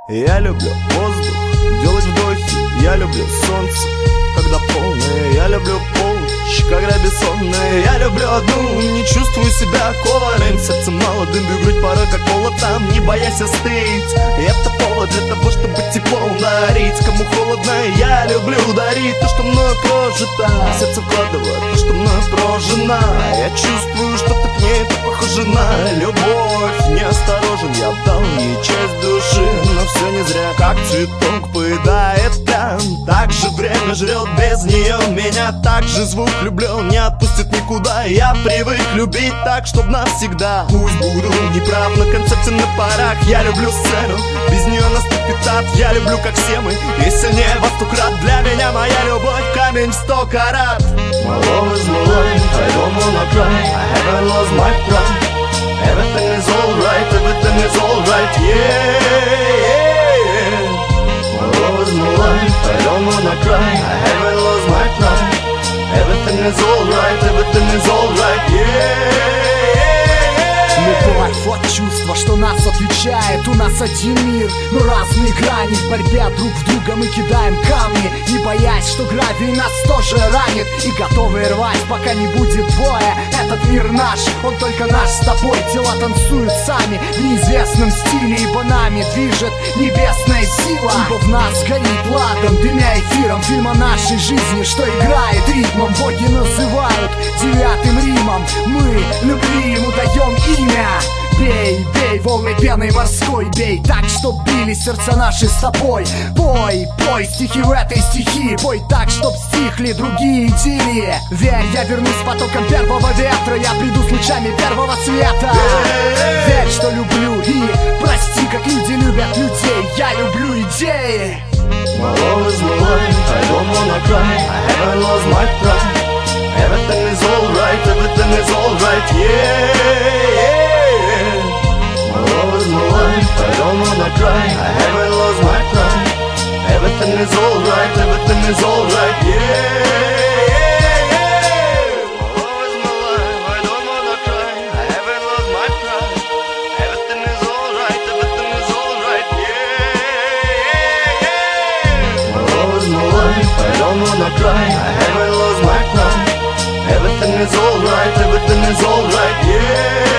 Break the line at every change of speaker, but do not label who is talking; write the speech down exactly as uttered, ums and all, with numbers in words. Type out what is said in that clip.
Я люблю воздух, делать вдохи. Я люблю солнце, когда полное. Я люблю полночь, когда бессонная. Я люблю одну, не чувствую себя кованым. Сердцем молодым, бью грудь порой как молотом, не боясь остыть. Это повод для того, чтобы тепло ударить. Кому холодно, я люблю дарить то, что мною прожито. Сердце вкладывает то, что мною прожито. Я чувствую, что ты к ней это похожа на любовь. Неосторожен, я отдал ей часть души, но все не зря. Как цветок поедает прям, так же время жрет без нее меня. Так же звук влюблен не отпустит никуда. Я привык любить так, чтоб навсегда. Пусть буду неправ, но концепция на парах. Я люблю сцену, без нее наступит ад. Я люблю, как все мы, и сильнее во сто крат. Для меня моя любовь камень в сто карат. My love is my life, I don't wanna cry. I haven't lost my pride. Everything is alright, everything is alright, yeah, yeah. My love is my life, I don't wanna cry. I haven't lost my pride. Everything is alright, everything is alright, yeah.
Любовь, вот чувство, что нас отличает. У нас один мир, но разные грани. В борьбе друг в друга мы кидаем камни, не боясь, что гравий нас тоже ранит. И готовы рвать, пока не будет боя. Этот мир наш, он только наш с тобой. Тела танцуют сами в неизвестном стиле, ибо нами движет небесная сила. Ибо в нас горит ладом, дымя эфиром. Фильм о нашей жизни, что играет ритмом. Боги называют девятым Римом. Мы любви ему даем имя. Бей, бей, волны пеной морской. Бей так, чтоб били сердца наши с тобой. Пой, пой стихи в этой стихии. Пой так, чтоб стихли другие идиллии. Верь, я вернусь с потоком первого ветра. Я приду с лучами первого света. Верь, что люблю, и прости, как люди любят людей. Я люблю идеи.
My love is my life, I don't wanna cry. I haven't lost my pride. Everything is alright, everything is alright, yeah, yeah. My love is my life, I don't wanna cry. I haven't lost my pride. Everything is alright, everything is alright, yeah, yeah. My love is my life, I don't wanna cry. I haven't lost my pride. Everything is alright, everything is alright, yeah, yeah. My love is my life, I don't wanna cry. I haven't lost my pride. Everything is alright, everything is alright, yeah.